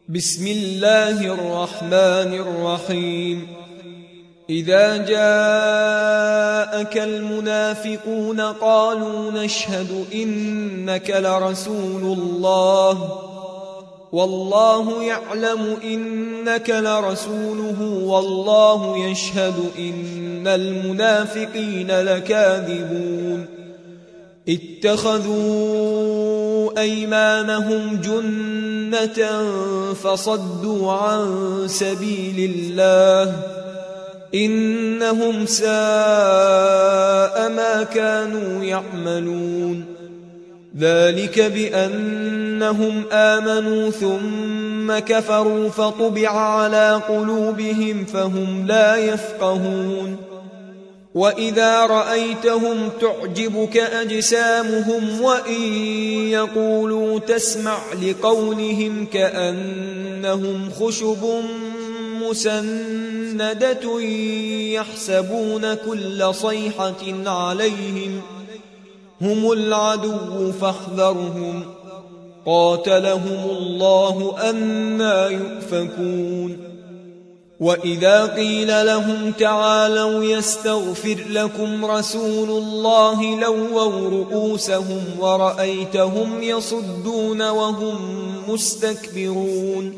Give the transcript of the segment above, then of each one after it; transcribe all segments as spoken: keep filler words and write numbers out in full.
بسم الله الرحمن الرحيم إذا جاءك المنافقون قالوا نشهد إنك لرسول الله والله يعلم إنك لرسوله والله يشهد إن المنافقين لكاذبون اتخذوا أيمانهم جنة فصدوا عن سبيل الله إنهم ساء ما كانوا يعملون ذلك بأنهم آمنوا ثم كفروا فطبع على قلوبهم فهم لا يفقهون وإذا رأيتهم تعجبك أجسامهم وإن يقولوا تسمع لقولهم كأنهم خشب مسندة يحسبون كل صيحة عليهم هم العدو فاحذرهم قاتلهم الله أنى يؤفكون وإذا قيل لهم تعالوا يستغفر لكم رسول الله لووا رؤوسهم ورأيتهم يصدون وهم مستكبرون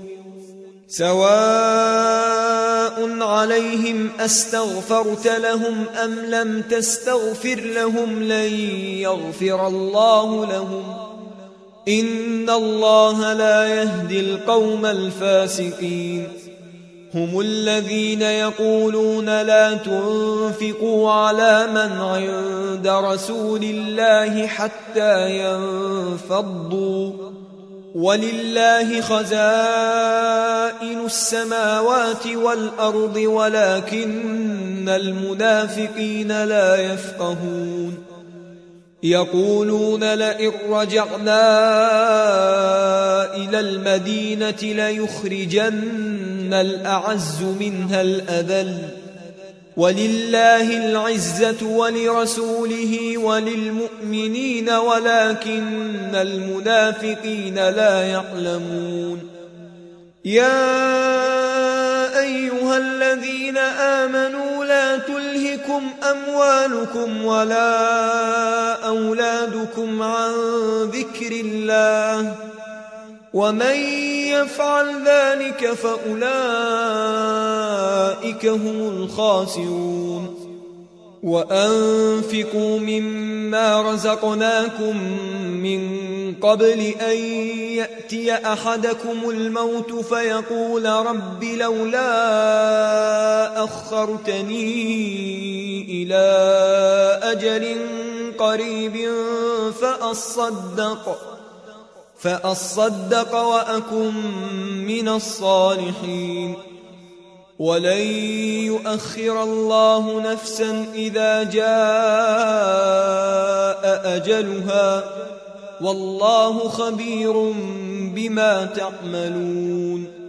سواء عليهم أستغفرت لهم أم لم تستغفر لهم لن يغفر الله لهم إن الله لا يهدي القوم الفاسقين هم الذين يقولون لا تنفقوا على من عند رسول الله حتى ينفضوا ولله خزائن السماوات والأرض ولكن المنافقين لا يفقهون يقولون لئن رجعنا إلى المدينة ليخرجن الأعز منها الأذل ولله العزة ولرسوله وللمؤمنين ولكن المنافقين لا يعلمون يا أيها الذين آمنوا لا تلهكم أموالكم ولا أولادكم عن ذكر الله ومن يفعل ذلك فأولئك هم الخاسرون وأنفقوا مما رزقناكم من قبل أن يأتي أحدكم الموت فيقول رب لولا أخرتني إلى أجل قريب فأصدق فأصدق وأكن من الصالحين ولن يؤخر الله نفسا إذا جاء أجلها والله خبير بما تعملون